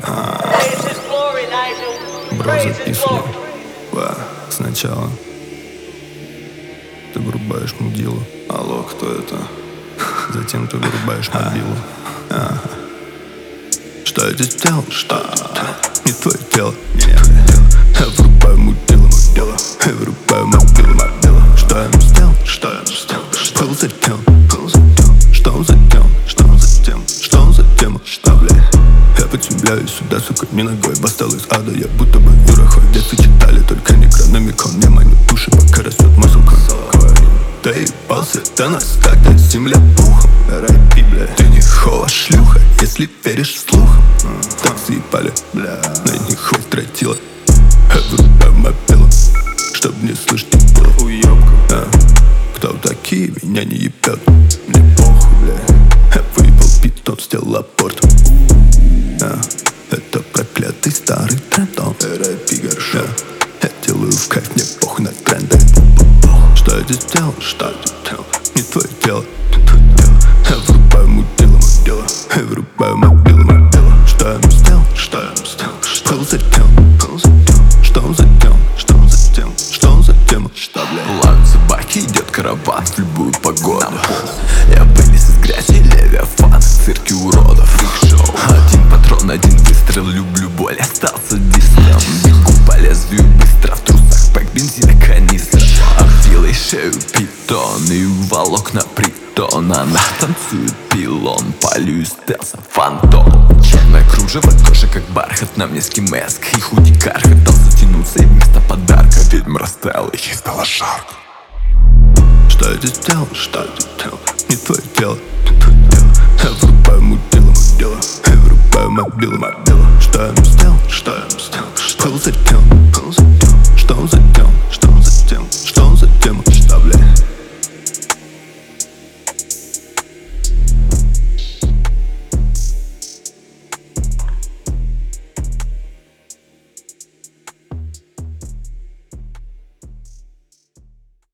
Бро, записывай. Сначала ты вырубаешь мудилу. Алло, кто это? Затем ты вырубаешь мобилу. Что я здесь делал? Что? Не твое дело. Я вырубаю мудилу. Я вырубаю мобилу. Что я ему сделал? Что я сделал? Был затем. Что он затем? Что он затем? Что он затем? Что, бля? Я приземляюсь сюда, сука, не ногой. Восстал из ада, я будто бы Юрахой. В детстве читали только некрономикон. Не маню души, пока растет мазука. Ты ебался до нас, когда земля пухом. Рэпи, бля. Ты не хова шлюха, если веришь слухам. Так заебали, бля. На них хвост тратила. Я вырубаю мобилу, чтоб не слышать было. Уёбка. Кто такие, меня не ебет. Мне похуй, бля. Я выебал питон, сделал аборт. Это проклятый старый трендон. Рэпи горшок. Я делаю в кайф, мне похуй на тренды. Что я здесь делал? Что ты делал? Не твое дело. Я вырубаю мудилу. Я вырубаю мобилу. Что я ему сделал? Что я сделал? Был затем. Что он затем? Что он затем? Что он затем? Что, бля? Лают собаки, идет караван в любую погоду. Я вылез из грязи, левиафан в цирке уродов. Один патрон, один выстрел, люблю боль, остался дистом. Бегу по лезвию быстро, в трусах пэк бензина канистра. Обделай шею питон и волокна притона. Она танцует пилон, полю из стелса фантом. Черное кружево, кожа как бархат, на мне скимэск и худи карха. Дал затянуться и вместо подарка ведьм растаял, их и стало жарко. Что я здесь делал? Что ты делал? Не твое дело. Я вырубаю мудилу. Я вырубаю мобилу. Что я ему сделал? Что я сделал? Был затем. Что он затем?